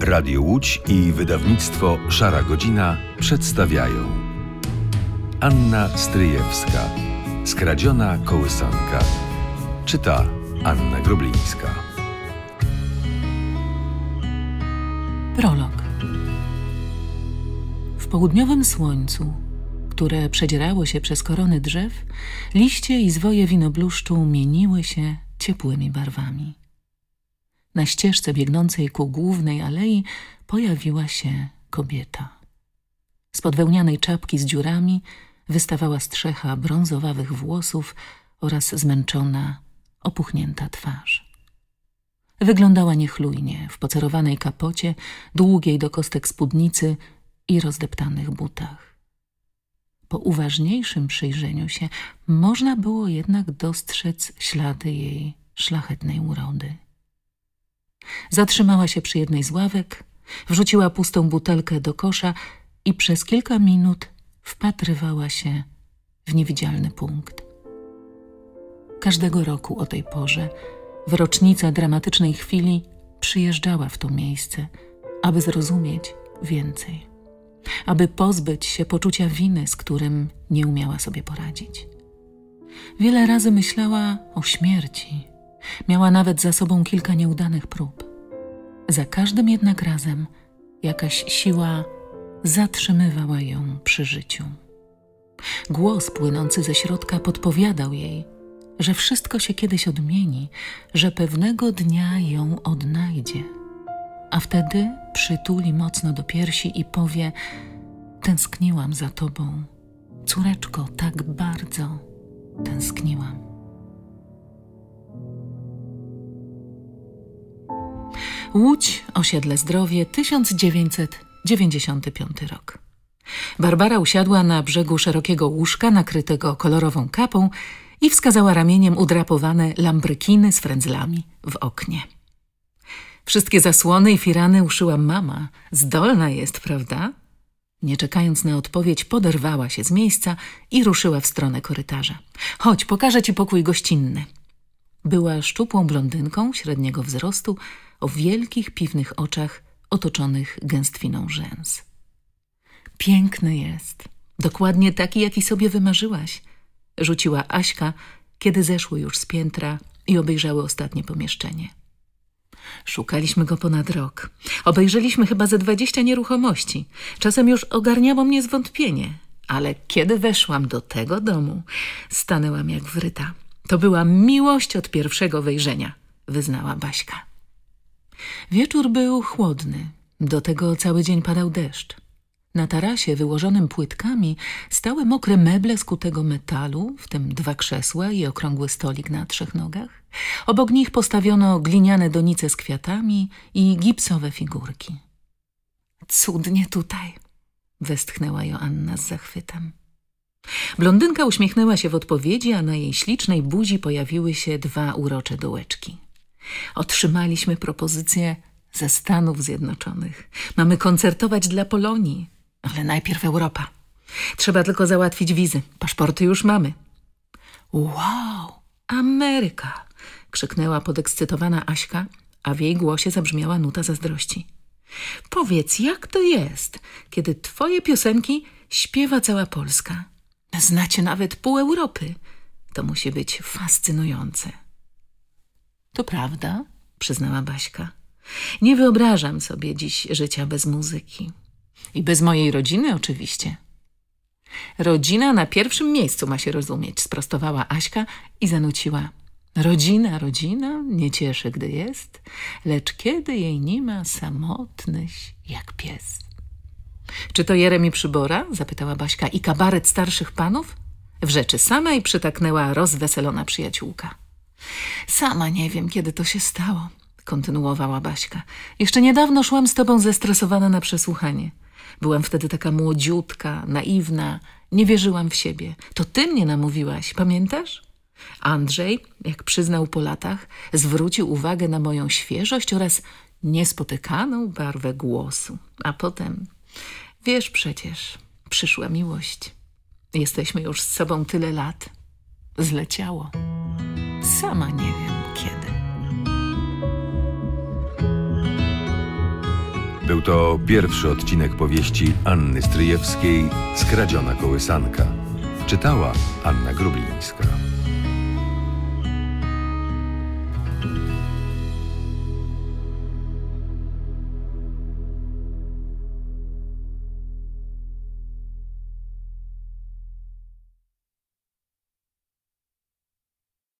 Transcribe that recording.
Radio Łódź i wydawnictwo Szara Godzina przedstawiają Anna Stryjewska. Skradziona kołysanka. Czyta Anna Groblińska. Prolog. W południowym słońcu, które przedzierało się przez korony drzew, liście i zwoje winobluszczu mieniły się ciepłymi barwami. Na ścieżce biegnącej ku głównej alei pojawiła się kobieta. Spod wełnianej czapki z dziurami wystawała strzecha brązowawych włosów oraz zmęczona, opuchnięta twarz. Wyglądała niechlujnie w pocerowanej kapocie, długiej do kostek spódnicy i rozdeptanych butach. Po uważniejszym przyjrzeniu się można było jednak dostrzec ślady jej szlachetnej urody. Zatrzymała się przy jednej z ławek, wrzuciła pustą butelkę do kosza i przez kilka minut wpatrywała się w niewidzialny punkt. Każdego roku o tej porze, w rocznicę dramatycznej chwili, przyjeżdżała w to miejsce, aby zrozumieć więcej, aby pozbyć się poczucia winy, z którym nie umiała sobie poradzić. Wiele razy myślała o śmierci. Miała nawet za sobą kilka nieudanych prób. Za każdym jednak razem jakaś siła zatrzymywała ją przy życiu. Głos płynący ze środka podpowiadał jej, że wszystko się kiedyś odmieni, że pewnego dnia ją odnajdzie. A wtedy przytuli mocno do piersi i powie: tęskniłam za tobą, córeczko, tak bardzo tęskniłam. Łódź, osiedle Zdrowie, 1995 rok. Barbara usiadła na brzegu szerokiego łóżka nakrytego kolorową kapą i wskazała ramieniem udrapowane lambrykiny z frędzlami w oknie. Wszystkie zasłony i firany uszyła mama. Zdolna jest, prawda? Nie czekając na odpowiedź, poderwała się z miejsca i ruszyła w stronę korytarza. Chodź, pokażę ci pokój gościnny. Była szczupłą blondynką średniego wzrostu, o wielkich piwnych oczach otoczonych gęstwiną rzęs. Piękny jest, dokładnie taki, jaki sobie wymarzyłaś, rzuciła Aśka, kiedy zeszły już z piętra i obejrzały ostatnie pomieszczenie. Szukaliśmy go ponad rok. Obejrzeliśmy chyba ze 20 nieruchomości. Czasem już ogarniało mnie zwątpienie, ale kiedy weszłam do tego domu, stanęłam jak wryta. To była miłość od pierwszego wejrzenia, wyznała Baśka. Wieczór był chłodny, do tego cały dzień padał deszcz. Na tarasie wyłożonym płytkami stały mokre meble z kutego metalu, w tym 2 krzesła i okrągły stolik na 3 nogach. Obok nich postawiono gliniane donice z kwiatami i gipsowe figurki. Cudnie tutaj, westchnęła Joanna z zachwytem. Blondynka uśmiechnęła się w odpowiedzi, a na jej ślicznej buzi pojawiły się 2 urocze dołeczki. Otrzymaliśmy propozycję ze Stanów Zjednoczonych. Mamy koncertować dla Polonii, ale najpierw Europa. Trzeba tylko załatwić wizy. Paszporty już mamy. Wow, Ameryka! Krzyknęła podekscytowana Aśka, a w jej głosie zabrzmiała nuta zazdrości. Powiedz, jak to jest, kiedy twoje piosenki śpiewa cała Polska? Znacie nawet pół Europy. To musi być fascynujące. To prawda, przyznała Baśka. Nie wyobrażam sobie dziś życia bez muzyki. I bez mojej rodziny oczywiście. Rodzina na pierwszym miejscu ma się rozumieć, sprostowała Aśka i zanuciła. Rodzina, rodzina, nie cieszy, gdy jest, lecz kiedy jej nie ma, samotnyś jak pies. Czy to Jeremi Przybora? Zapytała Baśka. I kabaret starszych panów? W rzeczy samej przytaknęła rozweselona przyjaciółka. Sama nie wiem, kiedy to się stało, kontynuowała Baśka. Jeszcze niedawno szłam z tobą zestresowana na przesłuchanie. Byłam wtedy taka młodziutka, naiwna, nie wierzyłam w siebie. To ty mnie namówiłaś, pamiętasz? Andrzej, jak przyznał po latach, zwrócił uwagę na moją świeżość oraz niespotykaną barwę głosu. A potem, wiesz przecież, przyszła miłość. Jesteśmy już z sobą tyle lat. Zleciało. Sama nie wiem kiedy. Był to pierwszy odcinek powieści Anny Stryjewskiej Skradziona kołysanka. Czytała Anna Grublińska.